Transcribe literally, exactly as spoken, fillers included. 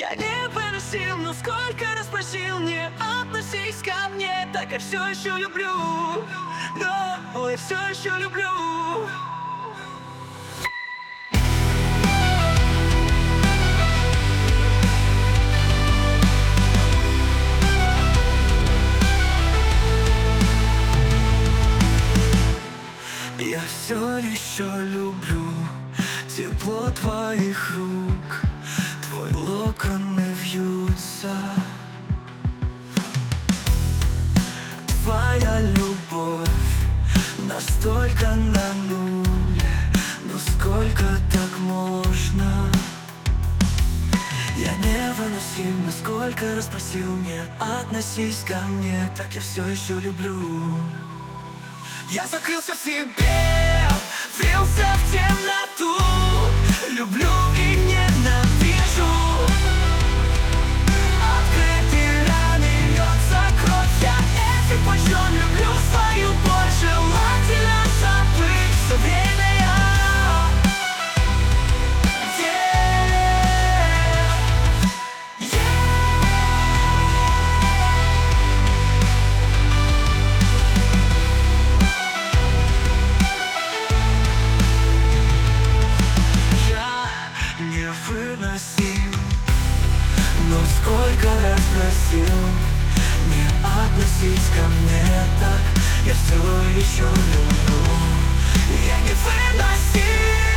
Я не выносил, но сколько раз просил: не относись ко мне так, я все еще люблю. Но, ой, я все еще люблю. Я все еще люблю тепло твоих рук, твой локоны вьются. Твоя любовь настолько на нуле, но сколько так можно? Я невыносим, насколько раз просил: не относись ко мне так, я все еще люблю. Я закрылся в себе, врился в темноту, люблю и ненавижу. Открытые раны, льется кровь, я этим пощен, люблю свою боль. Желательно забыть все время я yeah, yeah. Невыносим, но сколько раз просил: не относись ко мне так, я все еще люблю. Я невыносим.